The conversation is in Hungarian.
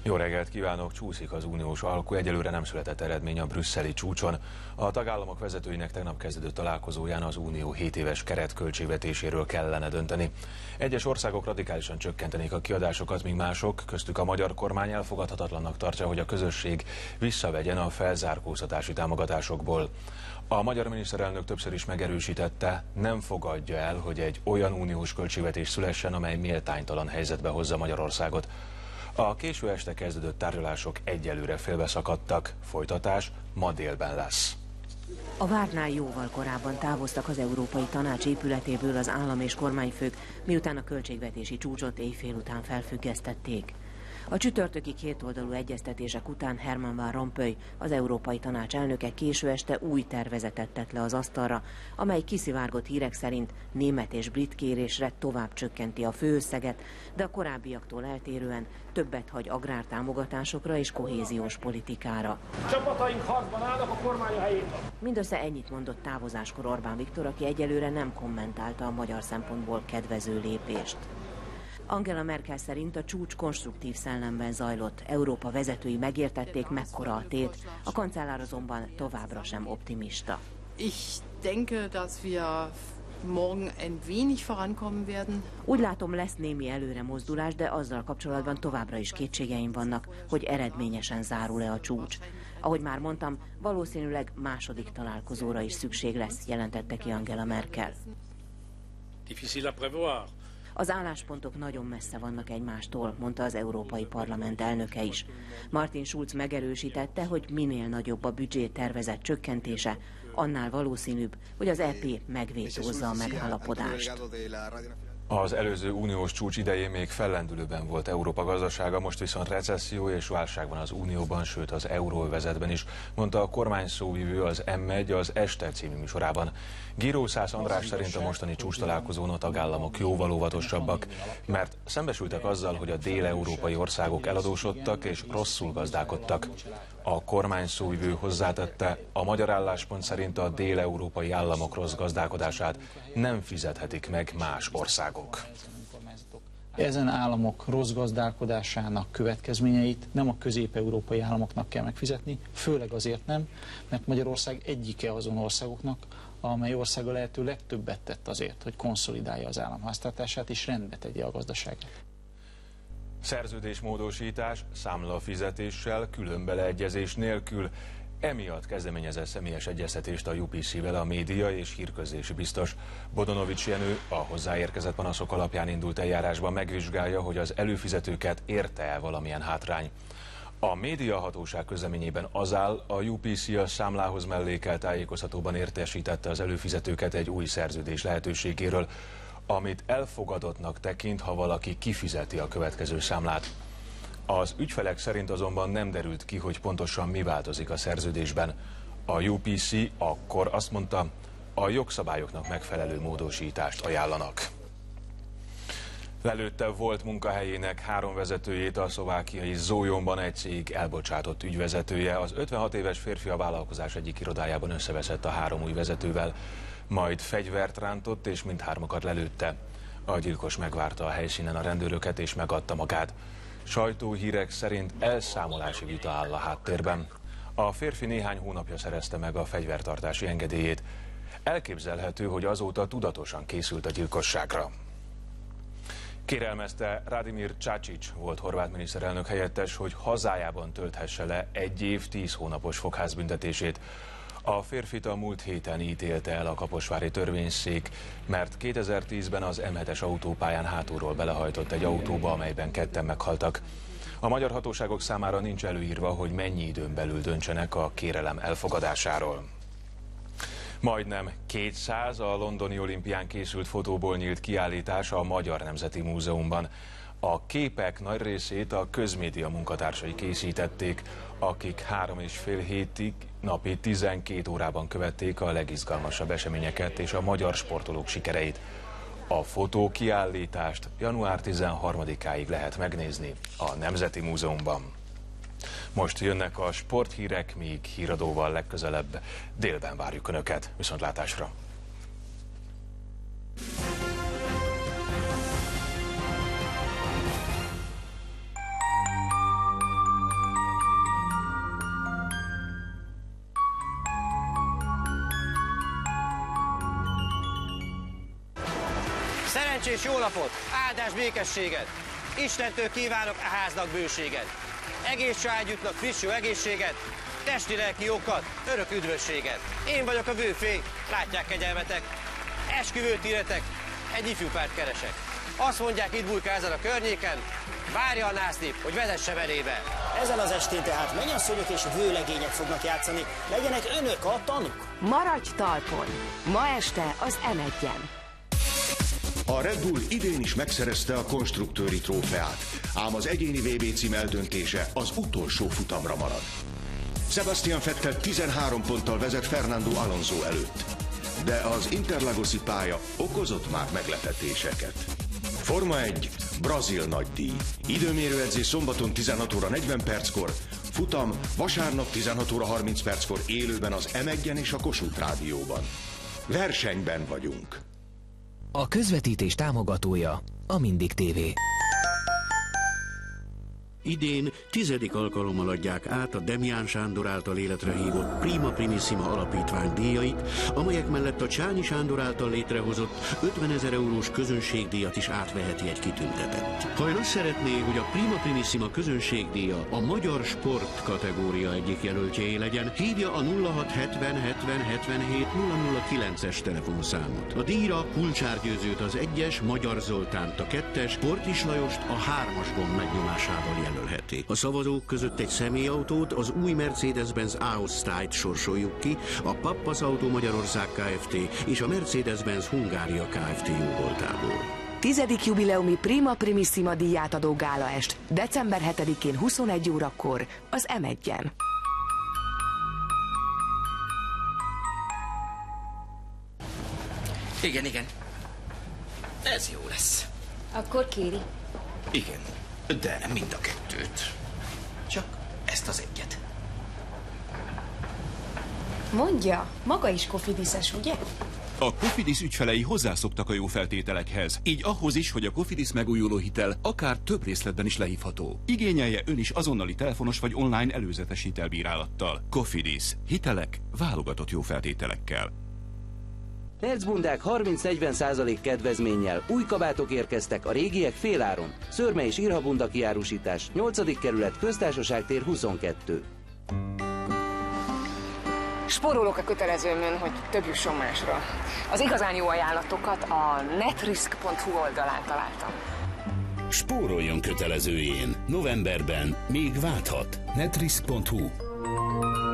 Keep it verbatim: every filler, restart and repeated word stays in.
Jó reggelt kívánok! Csúszik az uniós alkú, egyelőre nem született eredmény a brüsszeli csúcson. A tagállamok vezetőinek tegnap kezdődött találkozóján az unió hét éves keretköltségvetéséről kellene dönteni. Egyes országok radikálisan csökkentenék a kiadásokat, míg mások, köztük a magyar kormány elfogadhatatlannak tartja, hogy a közösség visszavegyen a felzárkóztatási támogatásokból. A magyar miniszterelnök többször is megerősítette, nem fogadja el, hogy egy olyan uniós költségvetés szülessen, amely méltánytalan helyzetbe hozza Magyarországot. A késő este kezdődött tárgyalások egyelőre félbeszakadtak, folytatás ma délben lesz. A vártnál jóval korábban távoztak az Európai Tanács épületéből az állam és kormányfők, miután a költségvetési csúcsot éjfél után felfüggesztették. A csütörtöki kétoldalú egyeztetések után Herman Van Rompuy, az Európai Tanács elnöke késő este új tervezetet tett le az asztalra, amely kiszivárgott hírek szerint német és brit kérésre tovább csökkenti a főösszeget, de a korábbiaktól eltérően többet hagy agrártámogatásokra és kohéziós politikára. Csapataink harcban állnak a kormány helyében. Mindössze ennyit mondott távozáskor Orbán Viktor, aki egyelőre nem kommentálta a magyar szempontból kedvező lépést. Angela Merkel szerint a csúcs konstruktív szellemben zajlott. Európa vezetői megértették, mekkora a tét, a kancellár azonban továbbra sem optimista. Ich denke, dass wir morgen ein wenig vorankommen werden. Úgy látom, lesz némi előre mozdulás, de azzal kapcsolatban továbbra is kétségeim vannak, hogy eredményesen zárul-e a csúcs. Ahogy már mondtam, valószínűleg második találkozóra is szükség lesz, jelentette ki Angela Merkel. Difficile à prévoir. Az álláspontok nagyon messze vannak egymástól, mondta az Európai Parlament elnöke is. Martin Schulz megerősítette, hogy minél nagyobb a büdzsé tervezett csökkentése, annál valószínűbb, hogy az é pé megvétózza a megállapodást. Az előző uniós csúcs idején még fellendülőben volt Európa gazdasága, most viszont recesszió és válság van az unióban, sőt az euróövezetben is, mondta a kormány szóvivő az M egy az Este című műsorában. Gíró Szász András szerint a mostani csúcstalálkozón a tagállamok jóval óvatosabbak, mert szembesültek azzal, hogy a dél-európai országok eladósodtak és rosszul gazdálkodtak. A kormány szóvivő hozzátette, a magyar álláspont szerint a dél-európai államok rossz gazdálkodását nem fizethetik meg más országok. Ezen államok rossz gazdálkodásának következményeit nem a közép-európai államoknak kell megfizetni, főleg azért nem, mert Magyarország egyike azon országoknak, amely ország a lehető legtöbbet tett azért, hogy konszolidálja az államháztartását és rendbe tegye a gazdaságát. Szerződésmódosítás, számlafizetéssel, különbeleegyezés nélkül. Emiatt kezdeményezett személyes egyeztetést a u pé cé-vel a média és hírközlési biztos. Bodonovics Jenő a hozzáérkezett panaszok alapján indult eljárásban megvizsgálja, hogy az előfizetőket érte-e valamilyen hátrány. A médiahatóság közleményében az áll, a u pé cé a számlához mellékelt tájékoztatóban értesítette az előfizetőket egy új szerződés lehetőségéről, amit elfogadottnak tekint, ha valaki kifizeti a következő számlát. Az ügyfelek szerint azonban nem derült ki, hogy pontosan mi változik a szerződésben. A u pé cé akkor azt mondta, a jogszabályoknak megfelelő módosítást ajánlanak. Lelőtte volt munkahelyének három vezetőjét a szlovákiai Zólyomban egy cég elbocsátott ügyvezetője. Az ötvenhat éves férfi a vállalkozás egyik irodájában összeveszett a három új vezetővel, majd fegyvert rántott és mindhármakat lelőtte. A gyilkos megvárta a helyszínen a rendőröket és megadta magát. Sajtóhírek szerint elszámolási vita áll a háttérben. A férfi néhány hónapja szerezte meg a fegyvertartási engedélyét. Elképzelhető, hogy azóta tudatosan készült a gyilkosságra. Kérelmezte Radimir Čačić volt horvát miniszterelnök helyettes, hogy hazájában tölthesse le egy év tíz hónapos fogházbüntetését. A férfit a múlt héten ítélte el a kaposvári törvényszék, mert kétezer-tízben az M hetes autópályán hátulról belehajtott egy autóba, amelyben ketten meghaltak. A magyar hatóságok számára nincs előírva, hogy mennyi időn belül döntsenek a kérelem elfogadásáról. Majdnem kétszáz a londoni olimpián készült fotóból nyílt kiállítás a Magyar Nemzeti Múzeumban. A képek nagy részét a közmédia munkatársai készítették, akik három és fél hétig napi tizenkét órában követték a legizgalmasabb eseményeket és a magyar sportolók sikereit. A fotókiállítást január tizenharmadikáig lehet megnézni a Nemzeti Múzeumban. Most jönnek a sporthírek, míg híradóval legközelebb délben várjuk Önöket. Viszontlátásra! Szerencsés jó napot, áldás békességet! Istentől kívánok a háznak bőséget! Egész családjuknak friss jó egészséget, testi-lelki jókat, örök üdvösséget! Én vagyok a bőfény, látják kegyelmetek, esküvőt írjatok, egy ifjú párt keresek. Azt mondják, itt bujkázol a környéken, várja a násznép, hogy vezesse verébe. Ezen az estén tehát mennyasszonyok és vőlegények fognak játszani. Legyenek önök a tanúk. Maradj talpon! Ma este az em egyen. A Red Bull idén is megszerezte a konstruktőri trófeát, ám az egyéni vé bé cím eldöntése az utolsó futamra marad. Sebastian Vettel tizenhárom ponttal vezet Fernando Alonso előtt, de az Interlagoszi pálya okozott már meglepetéseket. Forma egy, Brazil nagydíj. Időmérőedzés szombaton tizenhat óra negyven perckor, futam vasárnap tizenhat óra harminc perckor élőben az em egyen és a Kossuth Rádióban. Versenyben vagyunk. A közvetítés támogatója a Mindig té vé. Idén tizedik alkalommal adják át a Demján Sándor által életre hívott Prima Primissima alapítvány díjait, amelyek mellett a Csányi Sándor által létrehozott ötvenezer eurós közönségdíjat is átveheti egy kitüntetett. Ha ön azt szeretné, hogy a Prima Primissima közönségdíja a magyar sport kategória egyik jelöltjéé legyen, hívja a nulla hat hetven hetven hetvenhét nulla nulla kilences telefonszámot. A díjra Kulcsár Győzőt az egyes, Magyar Zoltánt a kettes, Portis Lajost a hármas gomb megnyomásával jelölt. A szavazók között egy személyautót, az új Mercedes-Benz A-osztályt sorsoljuk ki, a Pappas Autó Magyarország Kft. És a Mercedes-Benz Hungária Kft. Jóvoltából. Tizedik jubileumi Prima Primissima díját adó gálaest december hetedikén huszonegy órakor az em egyen. Igen, igen. Ez jó lesz. Akkor kéri. Igen. De nem mind a kettőt. Csak ezt az egyet. Mondja, maga is kofidiszes, ugye? A Cofidis ügyfelei hozzászoktak a jó feltételekhez, így ahhoz is, hogy a Cofidis megújuló hitel akár több részletben is lehívható. Igényelje ön is azonnali telefonos vagy online előzetes hitelbírálattal. Cofidis. Hitelek válogatott jó feltételekkel. Hertzbundák harminc-negyven százalék kedvezménnyel új kabátok érkeztek, a régiek féláron. Szörme és irhabunda kiárusítás, nyolcadik kerület, Köztársaság tér huszonkettő. Spórolok a kötelezőmön, hogy több jusson másra. Az igazán jó ajánlatokat a netrisk pont hu oldalán találtam. Spóroljon kötelezőjén. Novemberben még válthat. netrisk pont hu